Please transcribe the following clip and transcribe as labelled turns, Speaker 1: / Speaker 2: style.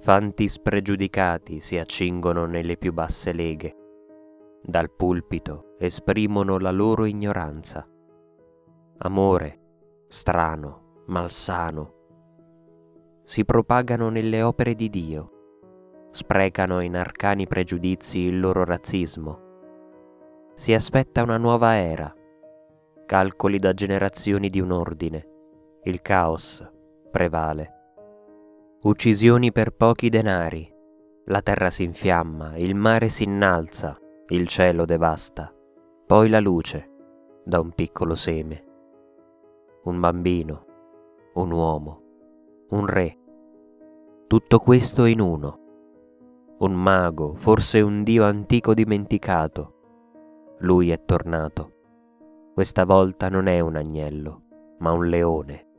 Speaker 1: Fanti spregiudicati si accingono nelle più basse leghe. Dal pulpito esprimono la loro ignoranza. Amore, strano, malsano, si propagano nelle opere di Dio, sprecano in arcani pregiudizi il loro razzismo. Si aspetta una nuova era, calcoli da generazioni di un ordine, il caos prevale. Uccisioni per pochi denari, la terra si infiamma, il mare si innalza, il cielo devasta, poi la luce da un piccolo seme. Un bambino, un uomo, un re, tutto questo in uno. Un mago, forse un dio antico dimenticato. Lui è tornato. Questa volta non è un agnello, ma un leone.